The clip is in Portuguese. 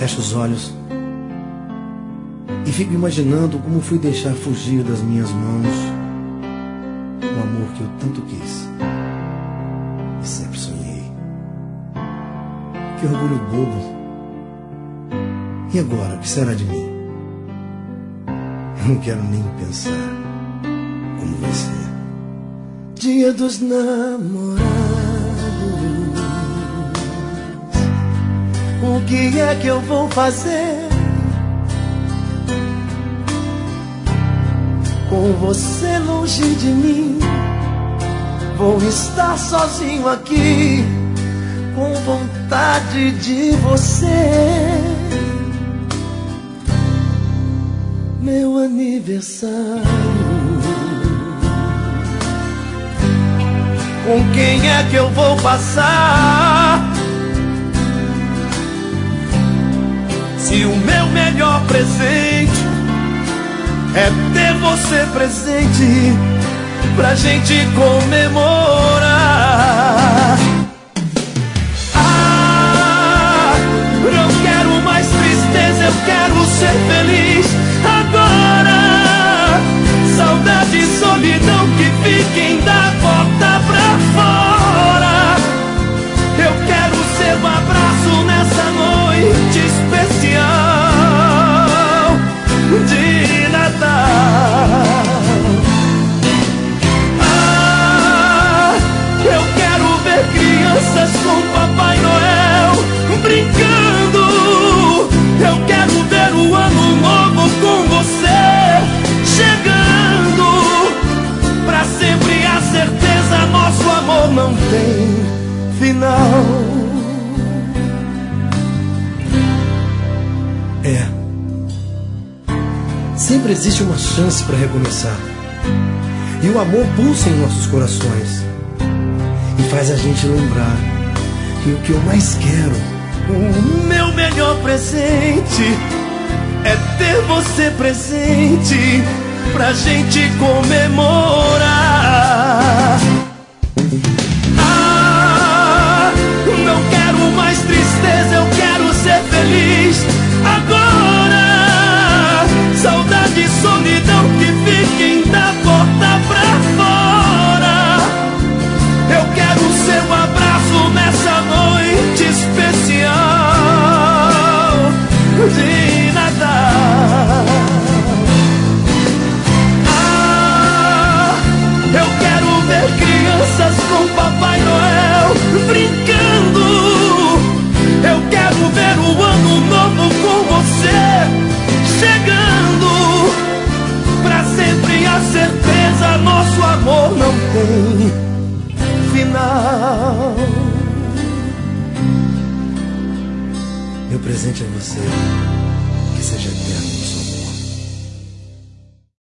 fecho os olhos e fico imaginando como fui deixar fugir das minhas mãos o amor que eu tanto quis e sempre sonhei. Que orgulho bobo. E agora, o que será de mim? Eu não quero nem pensar como vai ser. Dia dos namorados, o que é que eu vou fazer com você longe de mim? Vou estar sozinho aqui, com vontade de você. Meu aniversário, com quem é que eu vou passar? Se o meu melhor presente é ter você presente pra gente comemorar. Ah, não quero mais tristeza, eu quero ser feliz agora. Saudade e solidão que fiquem da porta pra fora. Eu quero ser um abraço nessa noite especial de Natal. Ah, eu quero ver crianças com Papai Noel brincando. Eu quero ver o ano novo com você chegando. Pra sempre a certeza, nosso amor não tem final. Sempre existe uma chance para recomeçar. E o amor pulsa em nossos corações e faz a gente lembrar que o que eu mais quero, o meu melhor presente, é ter você presente pra gente comemorar. Ah, não quero mais tristeza, eu quero ser feliz agora. Saudade e solidão que fiquem da porta pra fora. Eu quero ser um abraço nessa noite especial de Natal. Ah, eu quero ver crianças com Papai Noel brincando. Eu quero ver o ano novo com você chegando. Pra sempre a certeza, nosso amor não tem final. Meu presente é você, que seja eterno.